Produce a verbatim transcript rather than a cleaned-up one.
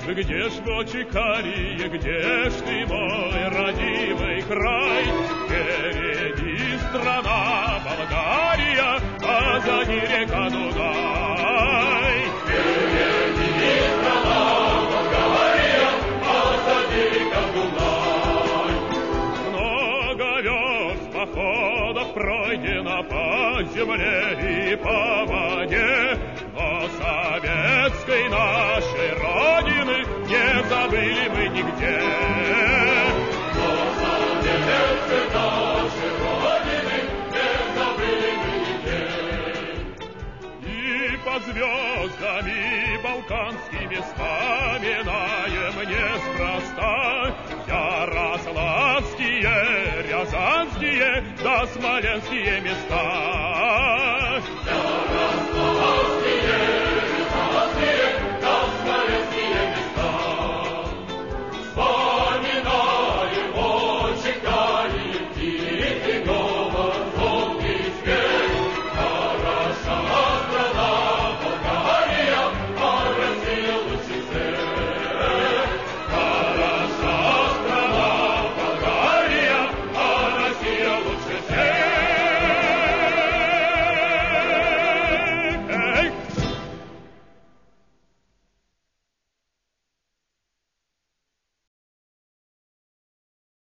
Где ж, очи карие, где ж ты, мой родимый край? Впереди страна Болгария, позади река Дунай. Впереди страна Болгария, позади река Дунай. Много верст походов пройдено по земле и по воде, но советской нашей родины не забыли мы нигде. Но советской нашей родины не забыли мы нигде. И под звездами балканскими вспоминаем неспроста ярославские, рязанские да смоленские места.